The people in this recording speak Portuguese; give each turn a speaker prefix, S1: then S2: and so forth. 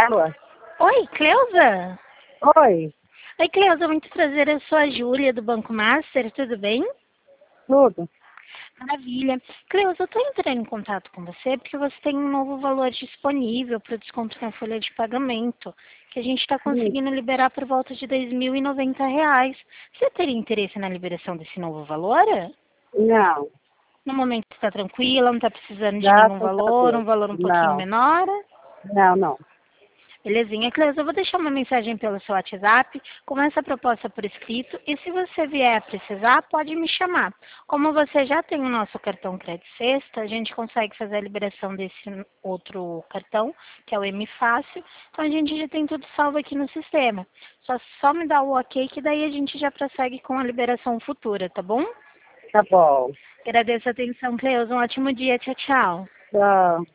S1: Carla.
S2: Oi, Cleusa?
S1: Oi,
S2: Oi, Cleusa, muito prazer. Eu sou a Júlia, do Banco Master, tudo bem?
S1: tudo?
S2: Maravilha. Cleusa, eu estou entrando em contato com você porque você tem um novo valor disponível para o desconto na folha de pagamento, que a gente está conseguindo liberar por volta de R$ 2.090. Você teria interesse na liberação desse novo valor?
S1: Não,
S2: No momento está tranquila, não está precisando de nenhum
S1: graças a
S2: valor, um
S1: Deus.
S2: valor um pouquinho
S1: Não,
S2: menor?
S1: não.
S2: Belezinha, Cleusa, eu vou deixar uma mensagem pelo seu WhatsApp com essa proposta por escrito e se você vier a precisar, pode me chamar. Como você já tem o nosso cartão Crédito Sexta, a gente consegue fazer a liberação desse outro cartão, que é o M Fácil, então a gente já tem tudo salvo aqui no sistema. Só me dá o ok que daí a gente já prossegue com a liberação futura, tá bom?
S1: Tá bom.
S2: Agradeço a atenção, Cleusa, um ótimo dia, tchau, tchau.
S1: Tchau.